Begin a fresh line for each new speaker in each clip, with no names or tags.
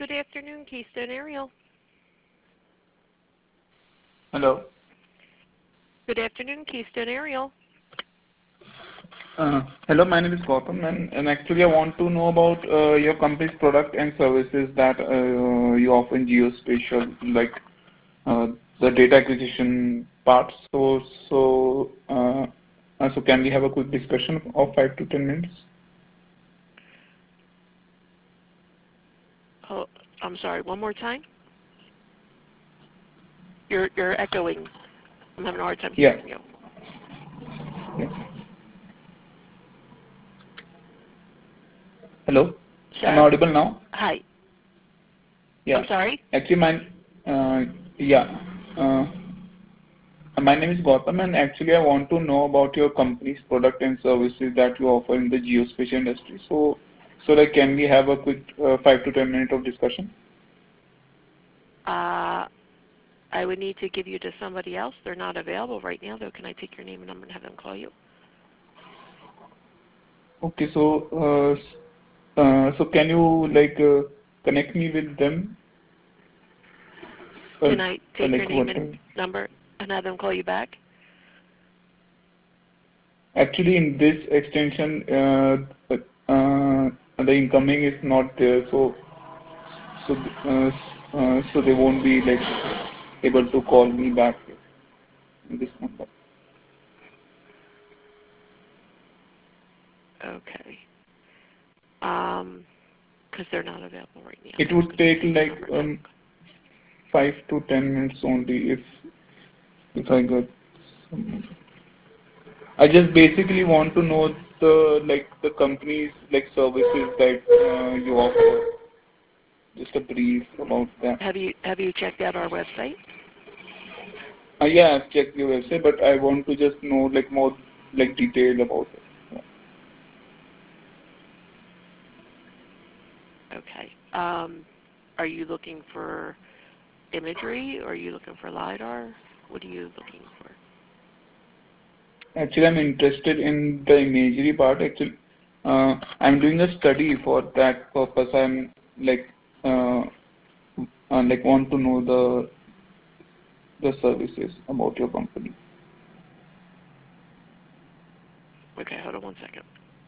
Good afternoon, Keystone Aerial.
Hello.
Good afternoon, Keystone Aerial.
Hello, my name is Gautam, and actually I want to know about your company's product and services that you offer in geospatial, like the data acquisition part. So can we have a quick discussion of 5 to 10 minutes?
Oh, I'm sorry. One more time. You're echoing. I'm having a hard time
Yeah.
hearing you.
Yeah. Hello. Am I
Sir?
audible now?
Hi. I'm
Yeah.
sorry.
Actually, yeah. Uh, My name is Gautam, and actually I want to know about your company's product and services that you offer in the geospatial industry. So like, can we have a quick 5 to 10 minute of discussion?
I would need to give you to somebody else. They're not available right now, though. Can I take your name and number and have them call you?
Okay, so can you like connect me with them? Or,
Can I take your
like
name
what?
and number and have them call you back?
Actually, in this extension, the incoming is not there, so so they won't be like able to call me back in this number.
Okay. Because they're not available right now.
It
So I'm
would
going to
take
take your
like
number and have them call.
5 to 10 minutes only if I got some. I just basically want to know the company's like services that you offer. Just a brief about that.
Have you checked out our website?
Yeah, I've checked your website, but I want to just know like more like detail about it. Yeah.
Okay. Are you looking for imagery or are you looking for LiDAR? What are you looking for?
Actually, I'm interested in the imagery part. Actually, I'm doing a study for that purpose. I'm uh, like want to know the services about your company.
Okay, hold on one second.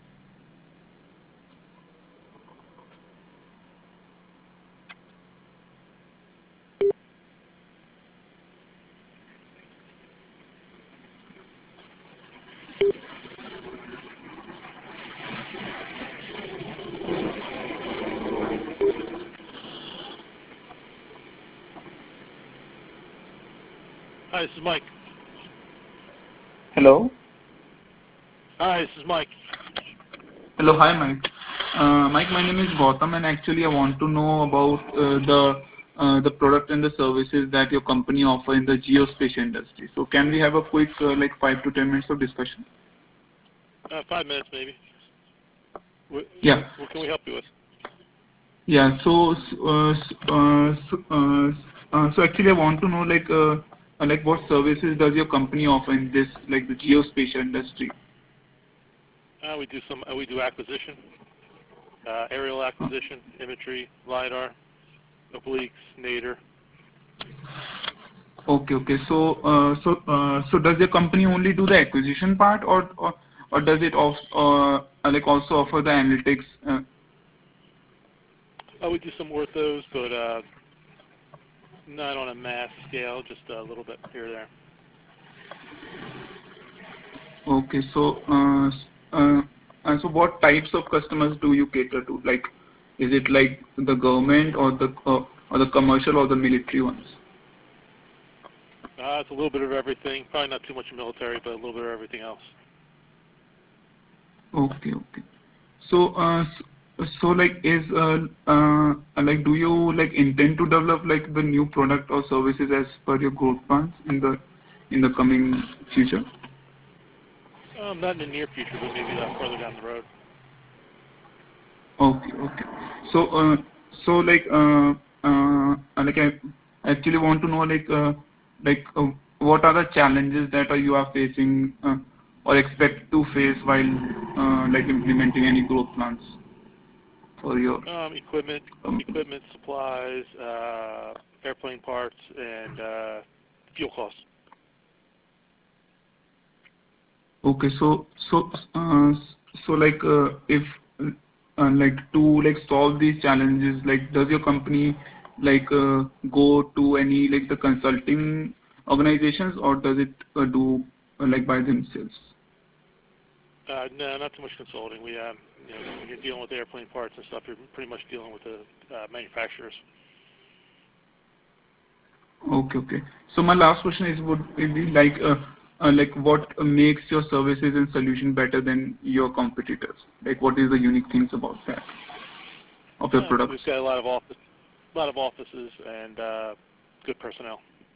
Hi, this is Mike.
Hello?
Hi, this is Mike.
Hello, hi Mike. Mike, my name is Gautam, and actually I want to know about the product and the services that your company offer in the geospatial industry. So can we have a quick like 5 to 10 minutes of discussion?
5 minutes, maybe.
Yeah.
What can we help you with?
Yeah. So actually I want to know like what services does your company offer in this like the geospatial industry?
We do acquisition, aerial acquisition, imagery, LiDAR, obliques, nadir.
Okay, okay. So does your company only do the acquisition part, or does it also like also offer the analytics?
We do some orthos, but not on a mass scale, just a little bit here or there.
Okay, so what types of customers do you cater to? Like, is it like the government or the commercial or the military ones?
It's a little bit of everything. Probably not too much military, but a little bit of everything else.
Okay, okay. So, so like like do you like intend to develop like the new product or services as per your growth plans in the coming future?
Not in the near future, but maybe further down the road.
Okay, okay. So, like I actually want to know what are the challenges that you are facing or expect to face while like implementing any growth plans? for your company?
Equipment, supplies, airplane parts, and fuel costs.
Okay, so like if like to like solve these challenges, like does your company like go to any like the consulting organizations, or does it do like by themselves?
No, not too much consulting. We, when you're dealing with airplane parts and stuff, you're pretty much dealing with the manufacturers.
Okay, okay. So my last question is, would it be like what makes your services and solution better than your competitors? Like what is the unique things about that of your products?
We've got a lot of offices and good personnel.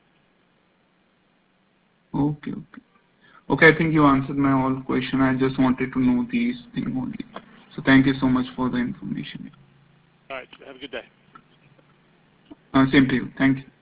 Okay, okay. Okay, I think you answered my all question. I just wanted to know these things only. So thank you so much for the information.
All right. Have a good day.
Same to you. Thank you.